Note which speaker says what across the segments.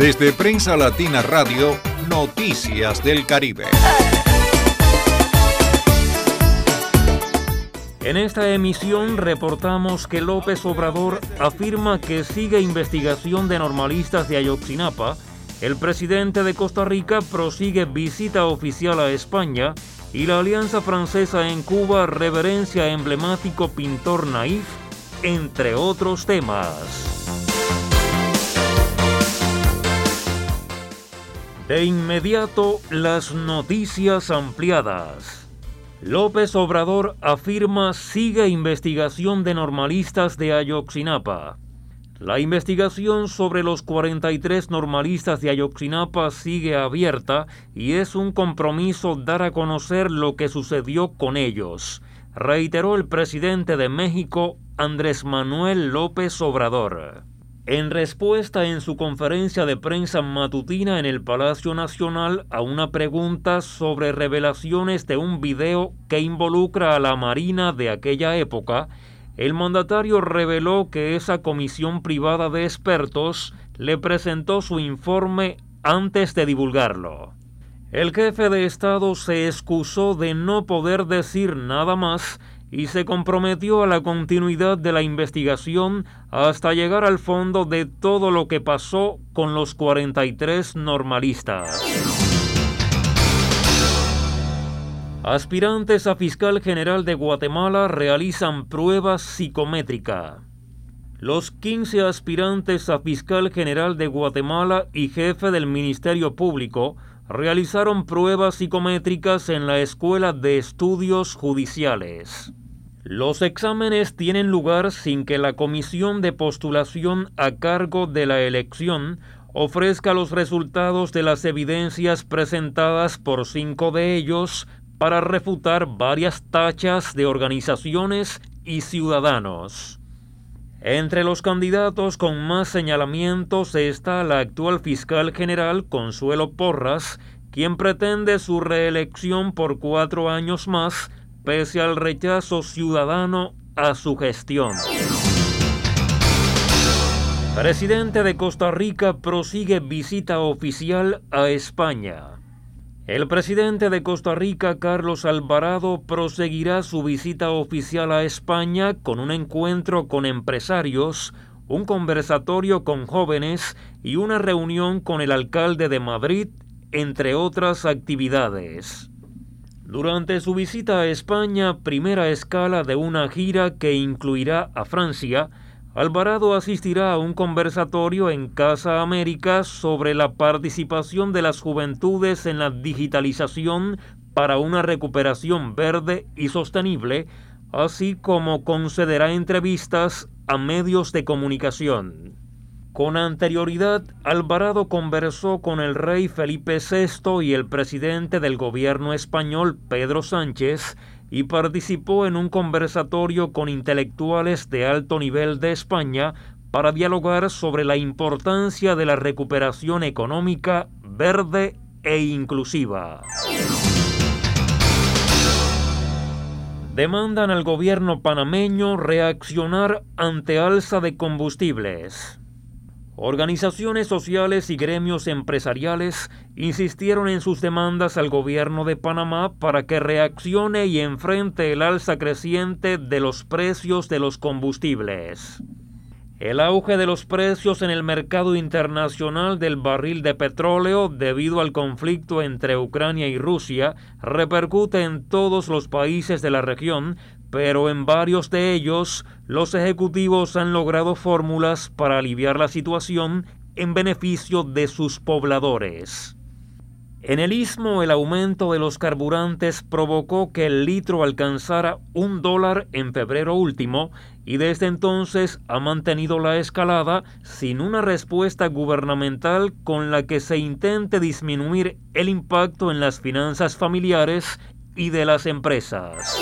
Speaker 1: Desde Prensa Latina Radio, Noticias del Caribe.
Speaker 2: En esta emisión reportamos que López Obrador afirma que sigue investigación de normalistas de Ayotzinapa, el presidente de Costa Rica prosigue visita oficial a España y la Alianza Francesa en Cuba reverencia a emblemático pintor Naif, entre otros temas. De inmediato, las noticias ampliadas. López Obrador afirma sigue investigación de normalistas de Ayotzinapa. La investigación sobre los 43 normalistas de Ayotzinapa sigue abierta y es un compromiso dar a conocer lo que sucedió con ellos, reiteró el presidente de México, Andrés Manuel López Obrador. En respuesta en su conferencia de prensa matutina en el Palacio Nacional a una pregunta sobre revelaciones de un video que involucra a la Marina de aquella época, el mandatario reveló que esa comisión privada de expertos le presentó su informe antes de divulgarlo. El jefe de Estado se excusó de no poder decir nada más y se comprometió a la continuidad de la investigación hasta llegar al fondo de todo lo que pasó con los 43 normalistas. Aspirantes a fiscal general de Guatemala realizan pruebas psicométricas. Los 15 aspirantes a fiscal general de Guatemala y jefe del Ministerio Público realizaron pruebas psicométricas en la Escuela de Estudios Judiciales. Los exámenes tienen lugar sin que la comisión de postulación a cargo de la elección ofrezca los resultados de las evidencias presentadas por 5 de ellos para refutar varias tachas de organizaciones y ciudadanos. Entre los candidatos con más señalamientos está la actual fiscal general Consuelo Porras, quien pretende su reelección por 4 años más, pese al rechazo ciudadano a su gestión. Presidente de Costa Rica prosigue visita oficial a España. El presidente de Costa Rica, Carlos Alvarado, proseguirá su visita oficial a España con un encuentro con empresarios, un conversatorio con jóvenes y una reunión con el alcalde de Madrid, entre otras actividades. Durante su visita a España, primera escala de una gira que incluirá a Francia, Alvarado asistirá a un conversatorio en Casa América sobre la participación de las juventudes en la digitalización para una recuperación verde y sostenible, así como concederá entrevistas a medios de comunicación. Con anterioridad, Alvarado conversó con el rey Felipe VI y el presidente del gobierno español, Pedro Sánchez, y participó en un conversatorio con intelectuales de alto nivel de España para dialogar sobre la importancia de la recuperación económica verde e inclusiva. Demandan al gobierno panameño reaccionar ante alza de combustibles. Organizaciones sociales y gremios empresariales insistieron en sus demandas al gobierno de Panamá para que reaccione y enfrente el alza creciente de los precios de los combustibles. El auge de los precios en el mercado internacional del barril de petróleo debido al conflicto entre Ucrania y Rusia repercute en todos los países de la región, pero en varios de ellos los ejecutivos han logrado fórmulas para aliviar la situación en beneficio de sus pobladores. En el Istmo, el aumento de los carburantes provocó que el litro alcanzara $1 en febrero último y desde entonces ha mantenido la escalada sin una respuesta gubernamental con la que se intente disminuir el impacto en las finanzas familiares y de las empresas.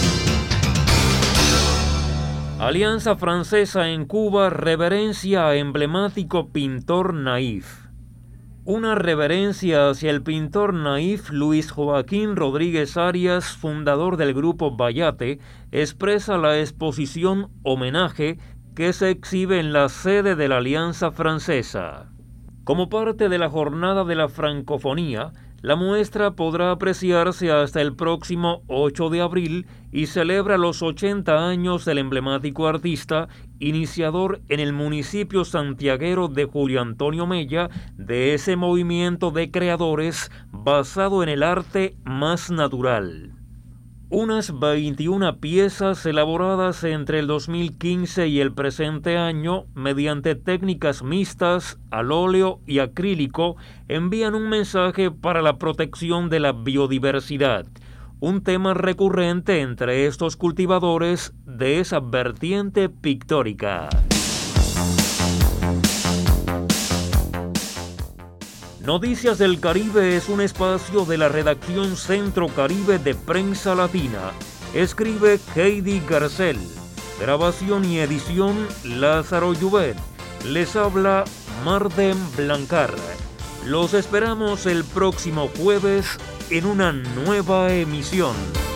Speaker 2: Alianza Francesa en Cuba reverencia a emblemático pintor Naif. Una reverencia hacia el pintor Naif Luis Joaquín Rodríguez Arias, fundador del grupo Bayate, expresa la exposición Homenaje que se exhibe en la sede de la Alianza Francesa. Como parte de la Jornada de la Francofonía, la muestra podrá apreciarse hasta el próximo 8 de abril y celebra los 80 años del emblemático artista, iniciador en el municipio santiaguero de Julio Antonio Mella de ese movimiento de creadores basado en el arte más natural. Unas 21 piezas elaboradas entre el 2015 y el presente año mediante técnicas mixtas, al óleo y acrílico, envían un mensaje para la protección de la biodiversidad, un tema recurrente entre estos cultivadores de esa vertiente pictórica. Noticias del Caribe es un espacio de la redacción Centro Caribe de Prensa Latina. Escribe Heidi Garcel. Grabación y edición Lázaro Llubet. Les habla Marden Blancar. Los esperamos el próximo jueves en una nueva emisión.